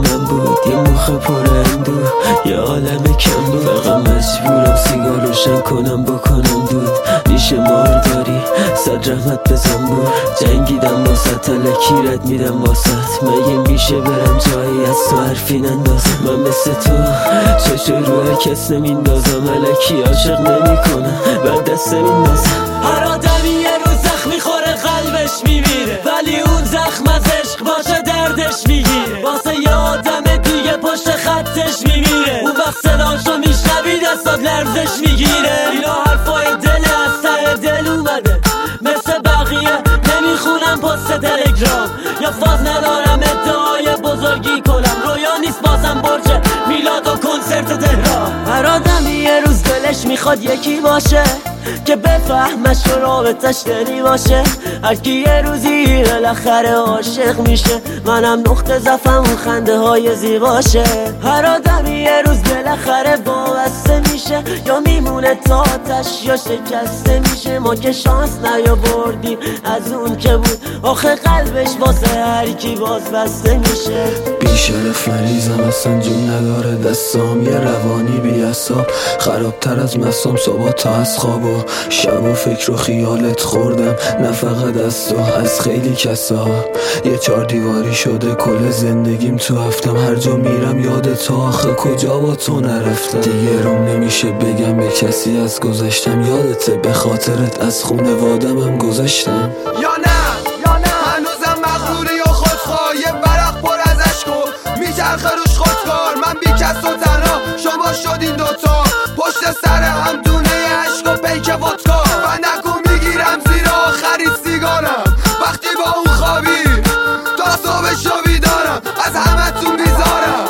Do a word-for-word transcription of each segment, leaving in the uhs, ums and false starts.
کنم بود یه مخ پر اندوه، یه عالم کم بود. فقط مجبورم سیگار روشن کنم بکنم دود. میشه مارداری صد رحمت بزن بود. جنگیدم واسه تلکی رد میدم واسط. مگه میشه برم جایی از تو حرفی نندازم؟ من مثل تو چشوی روی کس نمیندازم. الکی عاشق نمی کنم بر دست نمیندازم. هر آدمی یه روز زخمی خوره قلبش میمیره، ولی اون زخم از عشق باشه دردش میگیره. واسه یه آدم دیگه پشت خطش میمیره، اون وقت صداشو میشنوی دستات لرزش میگیره. اینا حرفای دل از ته دل اومده، مثل بقیه نمیخونم پست تلگرام، یا فاز ندارم ادعای بزرگی کنم. رویا نیست بازم برج میلاد و کنسرت تهران. هر آدمی یه روز دلش میخواد یکی باشه که بفهمش و رابطش دلی باشه. هرکی یه روزی بالاخره عاشق میشه، منم نقطه ضعفم اون خنده های زیباشه. هر آدمی یه روز بالاخره وابسته میشه، یا میمونه تا آتش یا شکسته میشه. ما که شانس نیاوردیم از اون که بود، آخه قلبش واسه هرکی باز بسته میشه. بیشرف مریضم اصلا جون نداره دستام، یه روانی بی اعصاب خرابتر از مصام. صبح تا از خواب و شب و فکر و خیالت خوردم، نه فقط از تو از خیلی کسا. یه چار دیواری شده کل زندگیم تو هفتم. هر جا میرم یاد تو، آخه کجا با تو نرفتم. دیگه روم نمیشه بگم به کسی از گذشتم. یادته به خاطرت از خونوادم هم گذاشتم. یا نه یا نه هنوزم مغروری و خودخواه، یه برق پر از عشق و میچرخه روش خودکار. من بی کس و تنها، شما شدین دوتا پشت سر هم دونه عشق و پیک ودکا. و نکن میگیرم زیر آخری سیگارم وقتی با اون خوابی، تا صبح شو بیدارم از همه تون بیزارم.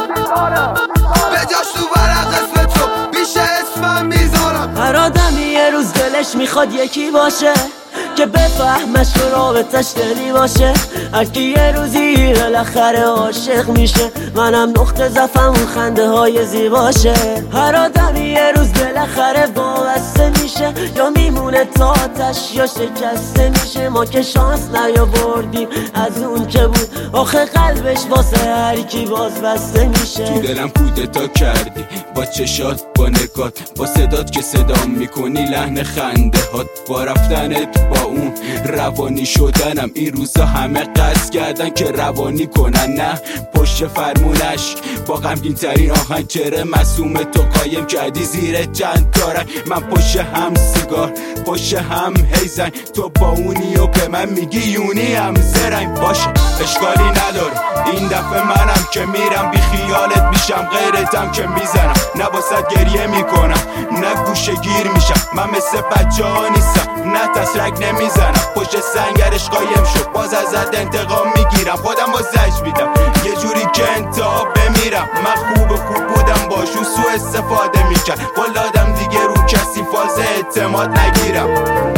به جاش تو برق اسم تو بیشه اسمم میذارم. هر آدمی یه روز دلش میخواد یکی باشه که بفهمش و رابطش دلی باشه. هرکی یه روزی بالاخره عاشق میشه، منم نقطه ضعفم اون خنده های زیباشه. هر آدمی یه روز بالاخره وابسته میشه، یا میمونه تا آتش یا شکسته میشه. ما که شانس نیاوردیم از اون که بود، آخه قلبش واسه هرکی باز بسته میشه. تو دلم کودتا کردی با چشات با نگات، با صدات که صدام میکنی لحن خنده هات. با رفتنت با اون روانی شدنم، این روزا همه قصد کردن که روانی کنن. نه پشت فرمونش با غمگین ترین آهنگ، چره مسوم تو قایم کردی زیر چند تارنگ. من پشت هم سیگار پشت هم هیزن، تو با اونی و به من میگی یونی هم زرنگ. باشه اشکالی نداره این دفعه منم که میرم بی خیالت میشم، غیرتم که میزنم. نه باست گریه میکنم نه گوشه گیر میشم، من مثل بچه ها نیستم نه تسرک نمیزنم. پشت سنگرش قایم شد باز ازت انتقام میگیرم، خودم با زج میدم یه جوری که انتها بمیرم. من خوب خوب بودم باشون سو استفاده میکرد، ولادم دیگه رو کسی فاز اعتماد نگیرم.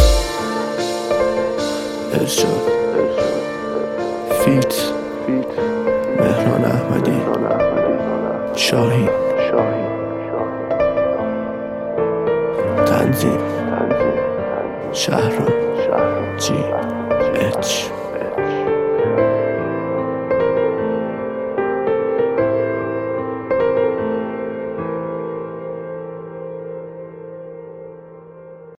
ارشاد فیت مهران احمدی شاهین تنظیم شهرام جی اچ